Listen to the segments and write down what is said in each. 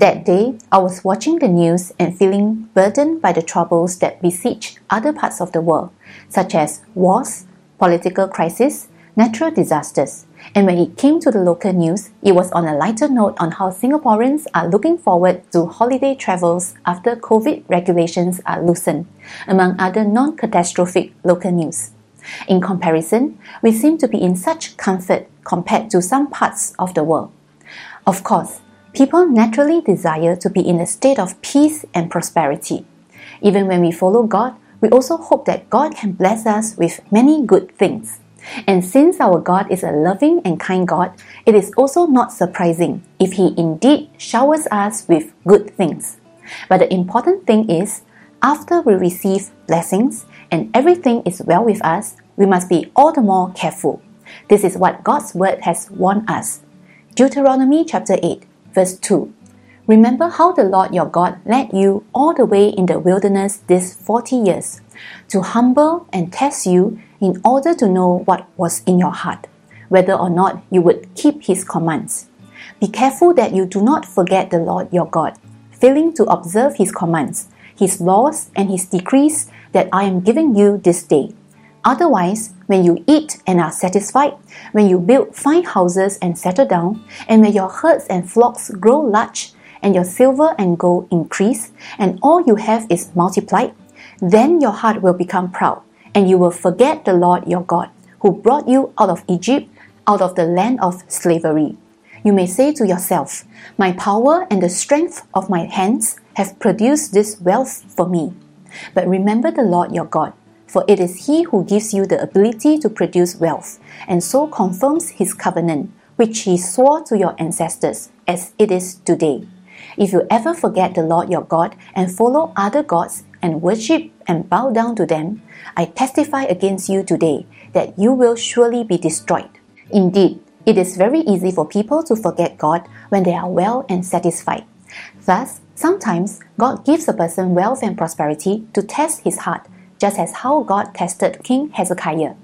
That day, I was watching the news and feeling burdened by the troubles that besiege other parts of the world, such as wars, political crises, natural disasters. And when it came to the local news, it was on a lighter note on how Singaporeans are looking forward to holiday travels after COVID regulations are loosened, among other non-catastrophic local news. In comparison, we seem to be in such comfort compared to some parts of the world. Of course, people naturally desire to be in a state of peace and prosperity. Even when we follow God, we also hope that God can bless us with many good things. And since our God is a loving and kind God, it is also not surprising if He indeed showers us with good things. But the important thing is, after we receive blessings and everything is well with us, we must be all the more careful. This is what God's word has warned us. Deuteronomy chapter 8, verse 2. Remember how the Lord your God led you all the way in the wilderness these 40 years, to humble and test you in order to know what was in your heart, whether or not you would keep His commands. Be careful that you do not forget the Lord your God, failing to observe His commands, His laws and His decrees that I am giving you this day. Otherwise, when you eat and are satisfied, when you build fine houses and settle down, and when your herds and flocks grow large, and your silver and gold increase, and all you have is multiplied, then your heart will become proud, and you will forget the Lord your God, who brought you out of Egypt, out of the land of slavery. You may say to yourself, my power and the strength of my hands have produced this wealth for me. But remember the Lord your God, for it is He who gives you the ability to produce wealth, and so confirms His covenant, which He swore to your ancestors, as it is today. If you ever forget the Lord your God and follow other gods and worship and bow down to them, I testify against you today that you will surely be destroyed. Indeed, it is very easy for people to forget God when they are well and satisfied. Thus, sometimes God gives a person wealth and prosperity to test his heart, just as how God tested King Hezekiah.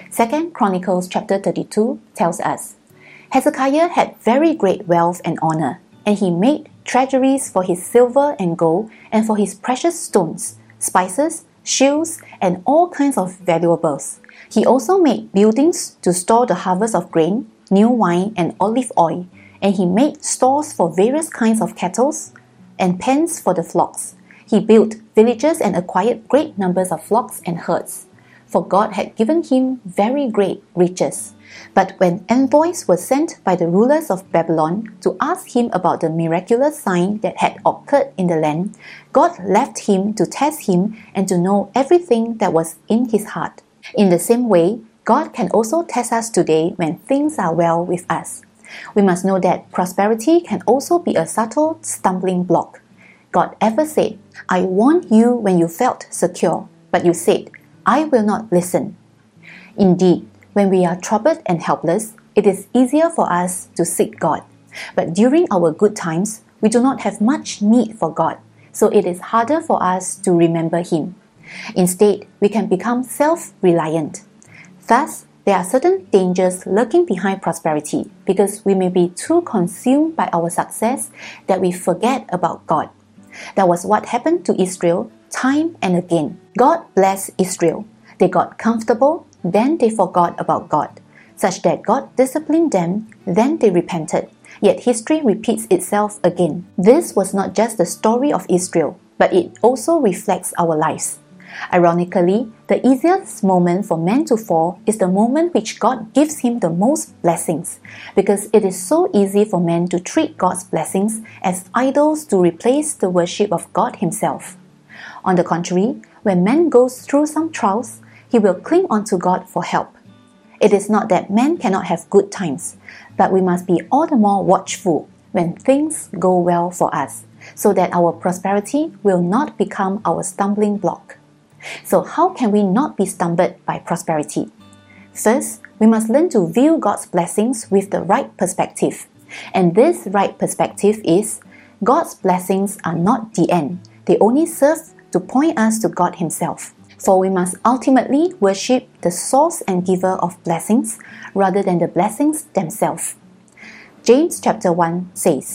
2 Chronicles chapter 32 tells us, Hezekiah had very great wealth and honor, and he made treasuries for his silver and gold and for his precious stones, spices, shields, and all kinds of valuables. He also made buildings to store the harvest of grain, new wine, and olive oil, and he made stores for various kinds of cattle and pens for the flocks. He built villages and acquired great numbers of flocks and herds, for God had given him very great riches. But when envoys were sent by the rulers of Babylon to ask him about the miraculous sign that had occurred in the land, God left him to test him and to know everything that was in his heart. In the same way, God can also test us today when things are well with us. We must know that prosperity can also be a subtle stumbling block. God ever said, I warned you when you felt secure, but you said, I will not listen. Indeed, when we are troubled and helpless, it is easier for us to seek God. But during our good times, we do not have much need for God, so it is harder for us to remember Him. Instead, we can become self-reliant. Thus, there are certain dangers lurking behind prosperity because we may be too consumed by our success that we forget about God. That was what happened to Israel time and again. God blessed Israel. They got comfortable, then they forgot about God, such that God disciplined them, then they repented. Yet history repeats itself again. This was not just the story of Israel, but it also reflects our lives. Ironically, the easiest moment for man to fall is the moment which God gives him the most blessings, because it is so easy for man to treat God's blessings as idols to replace the worship of God Himself. On the contrary, when man goes through some trials, he will cling on to God for help. It is not that man cannot have good times, but we must be all the more watchful when things go well for us, so that our prosperity will not become our stumbling block. So how can we not be stumbled by prosperity? First, we must learn to view God's blessings with the right perspective. And this right perspective is, God's blessings are not the end. They only serve to point us to God Himself. For we must ultimately worship the source and giver of blessings rather than the blessings themselves. James chapter 1 says,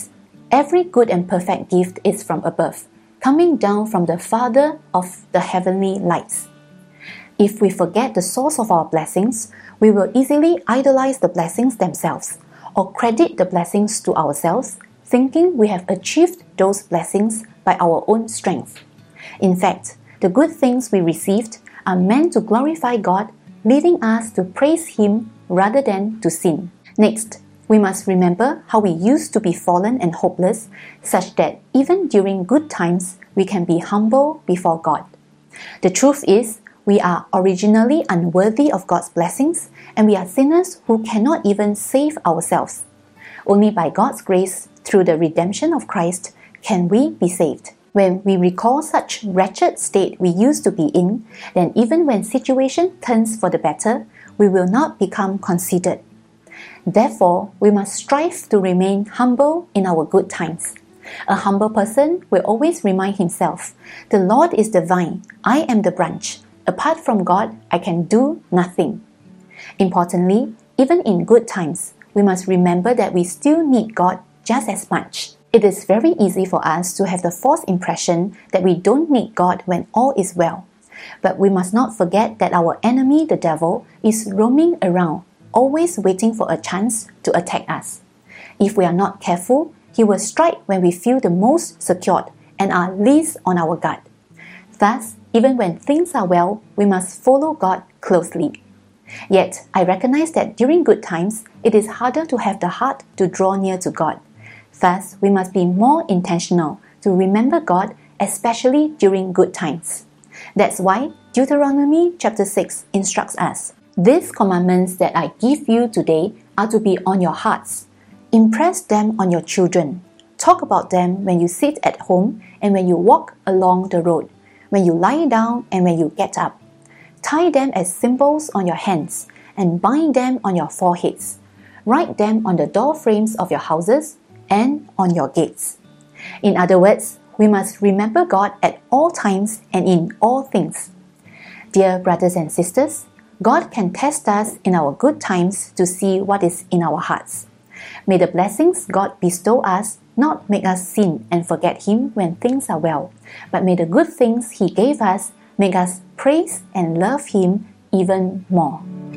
Every good and perfect gift is from above, coming down from the Father of the heavenly lights. If we forget the source of our blessings, we will easily idolize the blessings themselves, or credit the blessings to ourselves, thinking we have achieved those blessings by our own strength. In fact, the good things we received are meant to glorify God, leading us to praise Him rather than to sin. Next, we must remember how we used to be fallen and hopeless, such that even during good times, we can be humble before God. The truth is, we are originally unworthy of God's blessings, and we are sinners who cannot even save ourselves. Only by God's grace, through the redemption of Christ, can we be saved. When we recall such wretched state we used to be in, then even when situation turns for the better, we will not become conceited. Therefore, we must strive to remain humble in our good times. A humble person will always remind himself, "The Lord is the vine, I am the branch. Apart from God, I can do nothing." Importantly, even in good times, we must remember that we still need God just as much. It is very easy for us to have the false impression that we don't need God when all is well. But we must not forget that our enemy, the devil, is roaming around, always waiting for a chance to attack us. If we are not careful, he will strike when we feel the most secured and are least on our guard. Thus, even when things are well, we must follow God closely. Yet, I recognize that during good times, it is harder to have the heart to draw near to God. Thus, we must be more intentional to remember God, especially during good times. That's why Deuteronomy chapter 6 instructs us, "These commandments that I give you today are to be on your hearts. Impress them on your children. Talk about them when you sit at home and when you walk along the road, when you lie down and when you get up. Tie them as symbols on your hands and bind them on your foreheads. Write them on the door frames of your houses and on your gates." In other words, we must remember God at all times and in all things. Dear brothers and sisters, God can test us in our good times to see what is in our hearts. May the blessings God bestow us not make us sin and forget Him when things are well, but may the good things He gave us make us praise and love Him even more.